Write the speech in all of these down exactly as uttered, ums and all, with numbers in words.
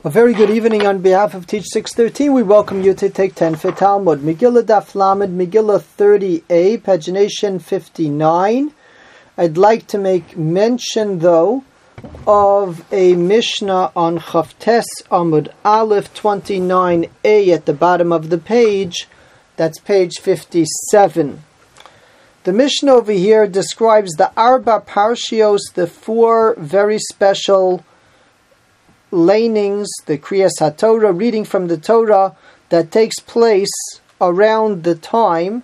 A very good evening on behalf of Teach six thirteen. We welcome you to take ten for Talmud. Megillah Daf Lamed, Megillah thirty A, pagination fifty-nine. I'd like to make mention, though, of a Mishnah on Chavtes Amud Aleph twenty-nine A at the bottom of the page. That's page fifty-seven. The Mishnah over here describes the Arba Parshios, the four very special lanings, the Kriyas HaTorah, reading from the Torah, that takes place around the time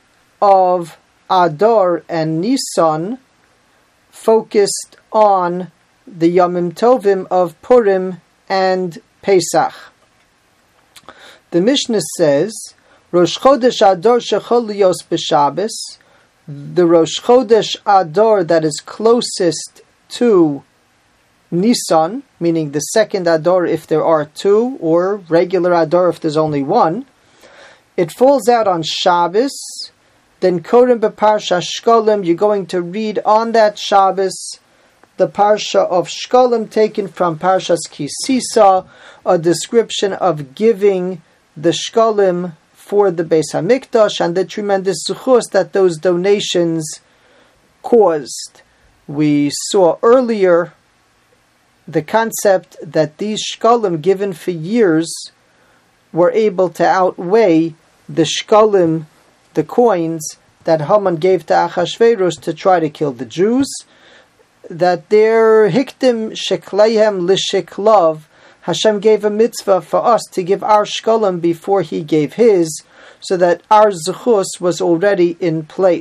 of Adar and Nisan, focused on the Yomim Tovim of Purim and Pesach. The Mishnah says, Rosh Chodesh Adar shechol liyos b'Shabbos, the Rosh Chodesh Adar that is closest to Nisan, meaning the second Adar if there are two, or regular Adar if there's only one, it falls out on Shabbos. Then Korim b'Parsha Shkolim, you're going to read on that Shabbos the Parsha of Shkolim taken from Parshas Kisisa, a description of giving the Shkolim for the Beis HaMikdash and the tremendous zuchus that those donations caused. We saw earlier the concept that these shkalim given for years were able to outweigh the shkalim, the coins, that Haman gave to Achashverosh to try to kill the Jews, that their hiktim shekleihem lishiklav, Hashem gave a mitzvah for us to give our shkalim before He gave His, so that our zechus was already in place.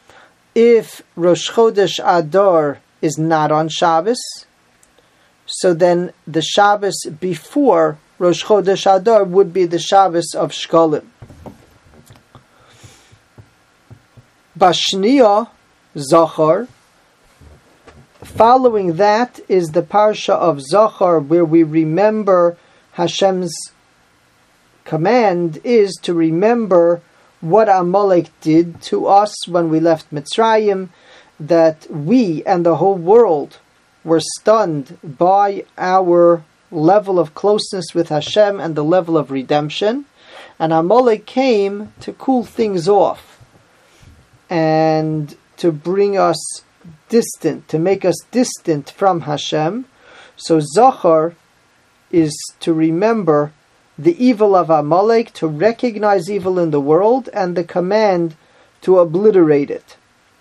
If Rosh Chodesh Adar is not on Shabbos, so then the Shabbos before Rosh Chodesh Adar would be the Shabbos of Shkolim. Bashniya Zachar. Following that is the Parsha of Zachar, where we remember Hashem's command is to remember what Amalek did to us when we left Mitzrayim, that we and the whole world were stunned by our level of closeness with Hashem and the level of redemption. And Amalek came to cool things off and to bring us distant, to make us distant from Hashem. So Zachar is to remember the evil of Amalek, to recognize evil in the world, and the command to obliterate it.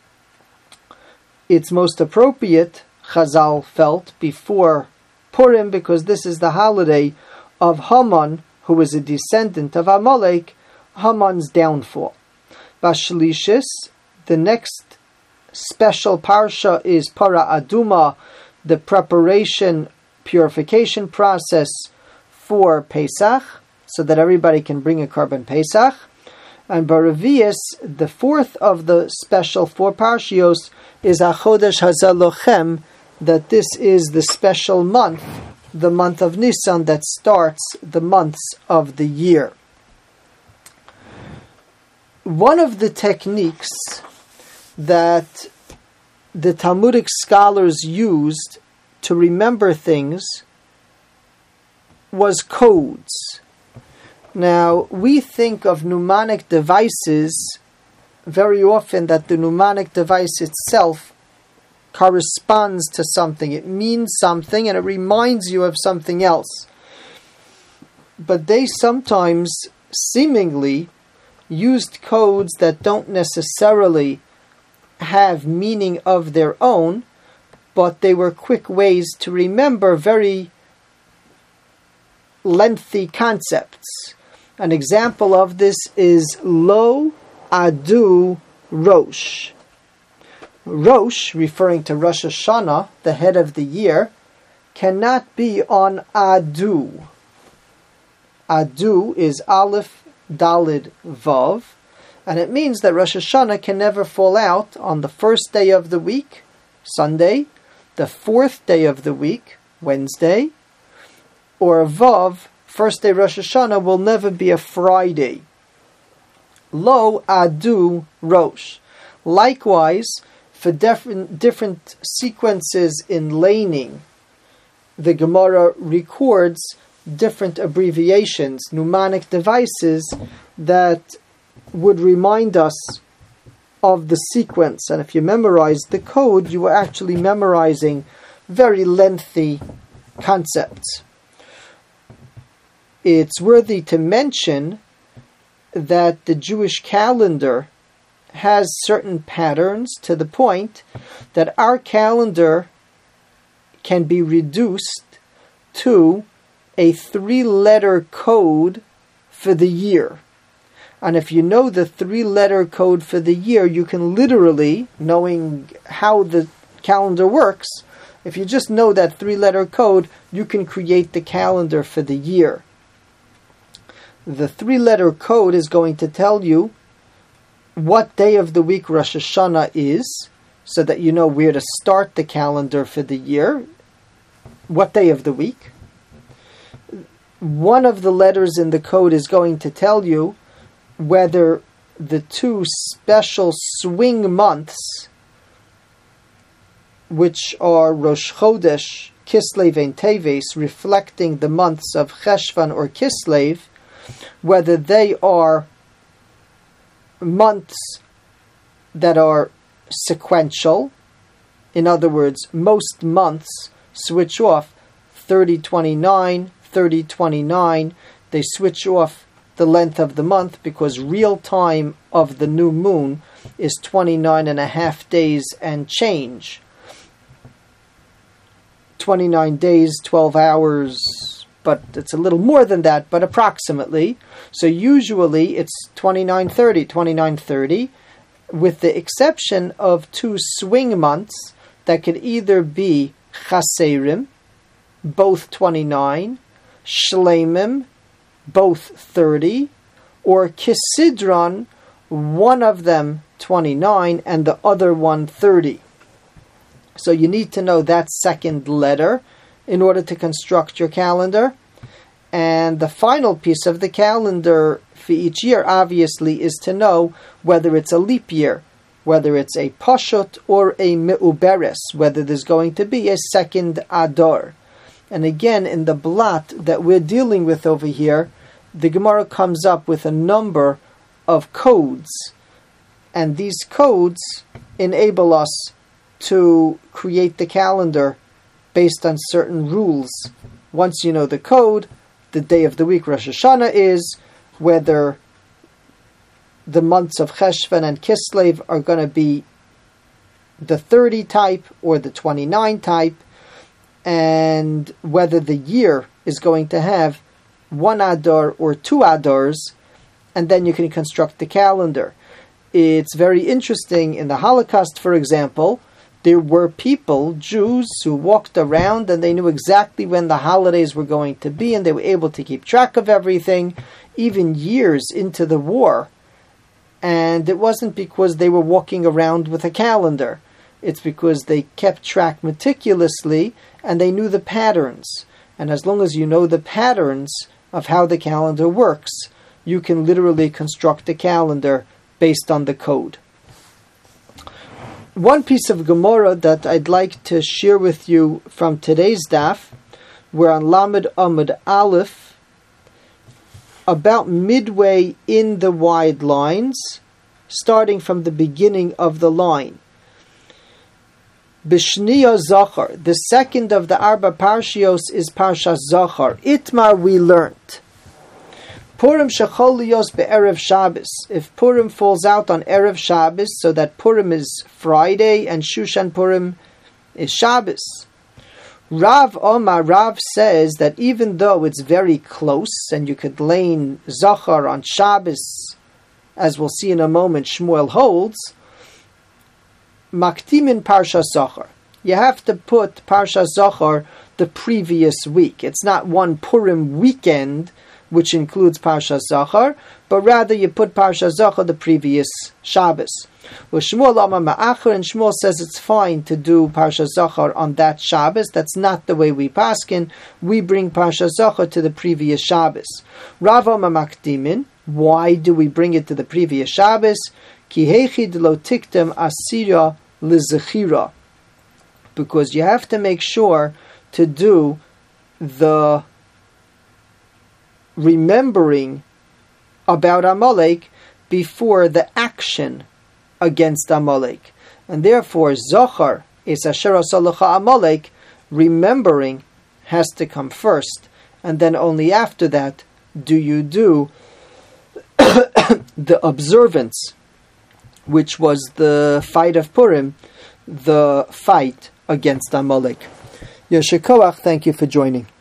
It's most appropriate, Chazal felt, before Purim, because this is the holiday of Haman, who was a descendant of Amalek, Haman's downfall. Bashlishis, the next special parsha is Para Aduma, the preparation, purification process for Pesach, so that everybody can bring a Korban Pesach. And Baravias, the fourth of the special four parshios, is Achodesh Hazalochem, that this is the special month, the month of Nisan, that starts the months of the year. One of the techniques that the Talmudic scholars used to remember things was codes. Now, we think of mnemonic devices very often that the mnemonic device itself corresponds to something. It means something and it reminds you of something else. But they sometimes seemingly used codes that don't necessarily have meaning of their own, but they were quick ways to remember very lengthy concepts. An example of this is Lo Adu Rosh. Rosh, referring to Rosh Hashanah, the head of the year, cannot be on Adu. Adu is Aleph, Dalid, Vav, and it means that Rosh Hashanah can never fall out on the first day of the week, Sunday, the fourth day of the week, Wednesday, or Vav, first day Rosh Hashanah, will never be a Friday. Lo Adu Rosh. Likewise, for different, different sequences in laning, the Gemara records different abbreviations, mnemonic devices that would remind us of the sequence. And if you memorize the code, you are actually memorizing very lengthy concepts. It's worthy to mention that the Jewish calendar has certain patterns to the point that our calendar can be reduced to a three-letter code for the year. And if you know the three-letter code for the year, you can literally, knowing how the calendar works, if you just know that three-letter code, you can create the calendar for the year. The three-letter code is going to tell you what day of the week Rosh Hashanah is, so that you know where to start the calendar for the year, what day of the week. One of the letters in the code is going to tell you whether the two special swing months, which are Rosh Chodesh, Kislev, and Teves, reflecting the months of Cheshvan or Kislev, whether they are months that are sequential. In other words, most months switch off thirty twenty-nine, thirty twenty-nine. They switch off the length of the month because real time of the new moon is twenty-nine and a half days and change. twenty-nine days, twelve hours, but it's a little more than that, but approximately. So usually it's twenty-nine thirty, twenty-nine thirty, with the exception of two swing months that could either be Chaserim, both twenty-nine, Shlemim, both thirty, or Kisidron, one of them twenty-nine and the other one thirty. So you need to know that second letter in order to construct your calendar. And the final piece of the calendar for each year, obviously, is to know whether it's a leap year, whether it's a Pashut or a Meuberes, whether there's going to be a second Adar. And again, in the blot that we're dealing with over here, the Gemara comes up with a number of codes. And these codes enable us to create the calendar based on certain rules. Once you know the code, the day of the week Rosh Hashanah is, whether the months of Cheshvan and Kislev are going to be the thirty type or the twenty-nine type, and whether the year is going to have one Adar or two Adars, and then you can construct the calendar. It's very interesting. In the Holocaust, for example, there were people, Jews, who walked around and they knew exactly when the holidays were going to be, and they were able to keep track of everything, even years into the war. And it wasn't because they were walking around with a calendar. It's because they kept track meticulously and they knew the patterns. And as long as you know the patterns of how the calendar works, you can literally construct a calendar based on the code. One piece of Gemara that I'd like to share with you from today's daf, we're on Lamed Amud Aleph, about midway in the wide lines, starting from the beginning of the line. Bishniya Zachar, the second of the Arba Parshios is Parshas Zachar. Itmar we learnt. Purim shecholios be'erev Shabbos. If Purim falls out on Erev Shabbos, so that Purim is Friday and Shushan Purim is Shabbos. Rav Omar, Rav says that even though it's very close and you could lane Zachar on Shabbos, as we'll see in a moment, Shmuel holds, Maktimin Parsha Zachar. You have to put Parsha Zachar the previous week. It's not one Purim weekend, which includes Parsha Zachar, but rather you put Parsha Zachar the previous Shabbos. Well, Shmuel Amar Ma'achar, and Shmuel says it's fine to do Parsha Zachar on that Shabbos. That's not the way we paskin. We bring Parsha Zachar to the previous Shabbos. Rav Amar Makdimin, why do we bring it to the previous Shabbos? Ki heichid lo tiktem asira lizechira. Because you have to make sure to do the remembering about Amalek before the action against Amalek. And therefore, Zohar is Asher Asalacha Amalek, remembering has to come first, and then only after that do you do the observance, which was the fight of Purim, the fight against Amalek. Yeshikoach, thank you for joining.